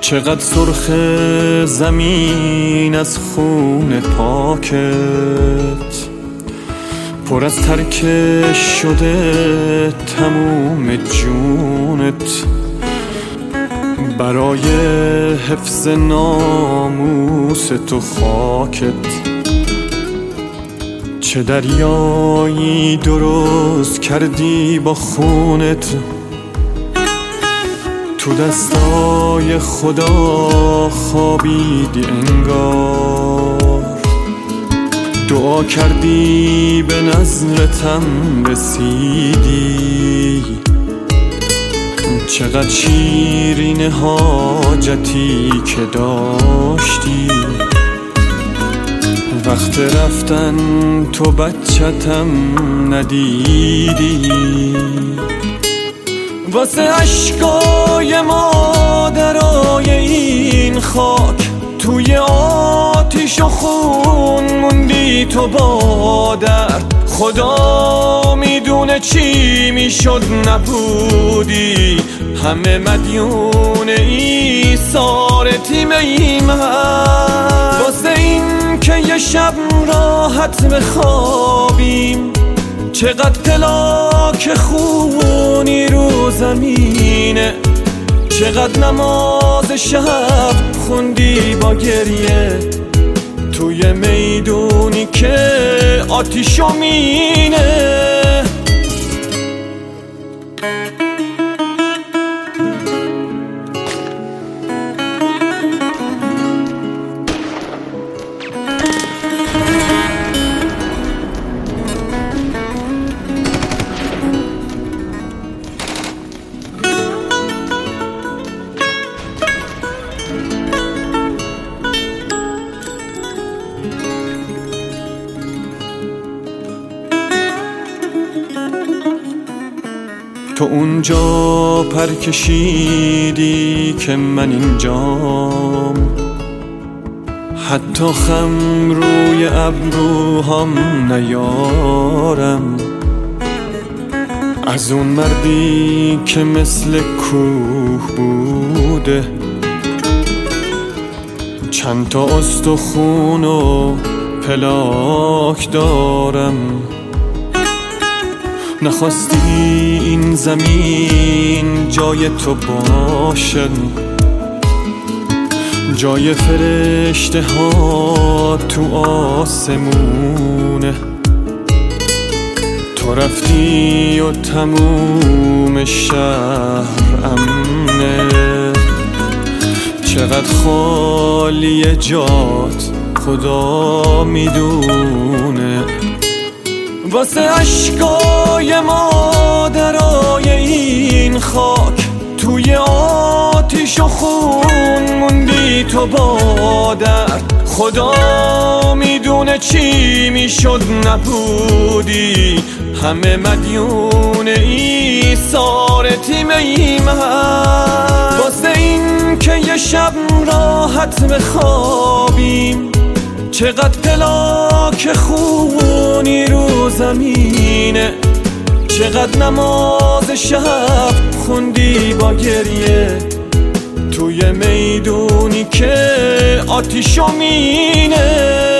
چقدر سرخ زمین از خون پاکت، پر از ترکش شده تموم جونت. برای حفظ ناموس تو خاکت، چه دریایی درست کردی با خونت. تو دستای خدا خوابیدی انگار، دعا کردی به نظرتم رسیدی. چقدر شیرین حاجتی که داشتی، وقت رفتن تو بچتم ندیدی. واسه اشکای مادرای این خاک، توی آتیش و خون موندی تو با درد. خدا میدونه چی میشد نبودی، همه مدیون ایثار تیم ایمن. واسه این که یه شب راحت بخوابیم، چقدر پلاک خونی رو زمینه. چقدر نماز شب خوندی با گریه، توی میدونی که آتیش و مینه. تو اونجا پر کشیدی که من اینجام، حتی خم روی ابروهام نیارم. از اون مردی که مثل کوه بوده، چند تا استخون و پلاک دارم. نخواستی این زمین جای تو باشن، جای فرشته ها تو آسمونه. تو رفتی و تموم شهر امنه. چقدر خالی جات خدا میدونه. واسه اشکای مادرای این خاک، توی آتیش و خون موندی تو با درد. خدا میدونه چی میشد نبودی، همه مدیون ایثار تیم ایمن. واسه این که یه شب راحت بخوابیم، چقدر پلاک خونی رو زمینه. چقدر نماز شب خوندی با گریه، توی میدونی که آتیش و مینه.